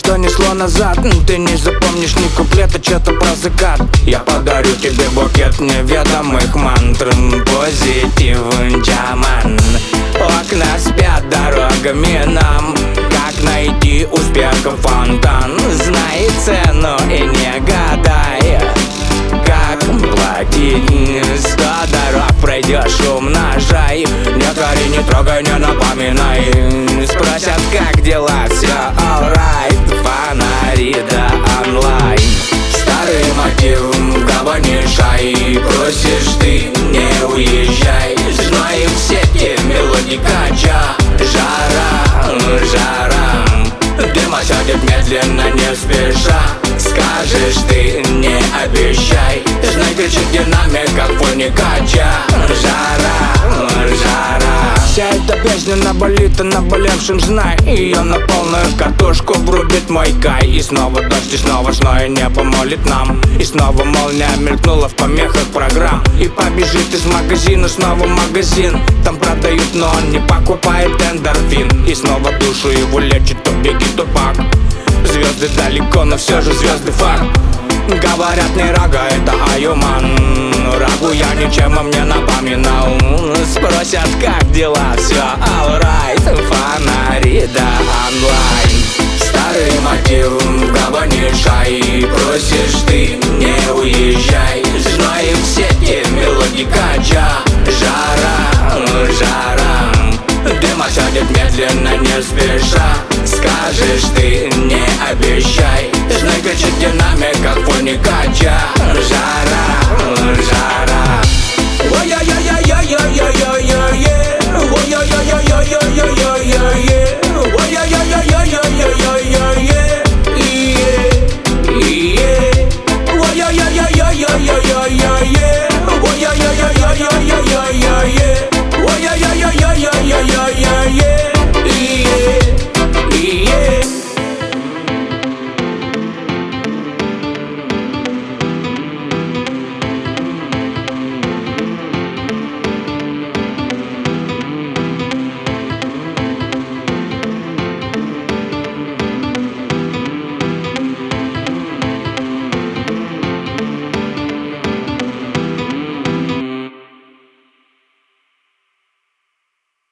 что несло назад. Ты не запомнишь ни куплета, что-то про закат. Я подарю тебе букет неведомых мантр. Позитив, джаман. Окна спят дорогами нам. Как найти успехом фонтан? Знай цену и не гадай, как платить. 100 дорог пройдешь, умножай. Не кори, не трогай, не напоминай. Спросят, как дела, все alright. Фонари да онлайн. Старый мотив, гавани шай. Просишь ты, не уезжай. Знаем в сети мелодии кача. Жара, жара. Дым осядет медленно, не спеша. Скажешь ты, не обещай. Знай, кричит динамик, как фоне кача. Жара, жара. Вся эта песня наболит, а наболевшим знай. Ее на полную катушку врубит мой кай. И снова дождь, и снова зное небо молит нам. И снова молния мелькнула в помехах программ. И побежит из магазина снова магазин. Там продают, но он не покупает эндорфин. И снова душу его лечит то Бигги, то Пак. Звезды далеко, но все же звезды факт. Говорят, не рага, это аюман. Рагу я ничем им не напоминал. Спросят, как дела, все alright. Фонари да онлайн. Старый мотив, гавани шай. Просишь ты, не уезжай. Знаем в сети мелодии кача. Жара, жара. Дым осядет медленно, не спеша. Скажешь ты, не обещай. Знай, кричит динамик, как фоне кача.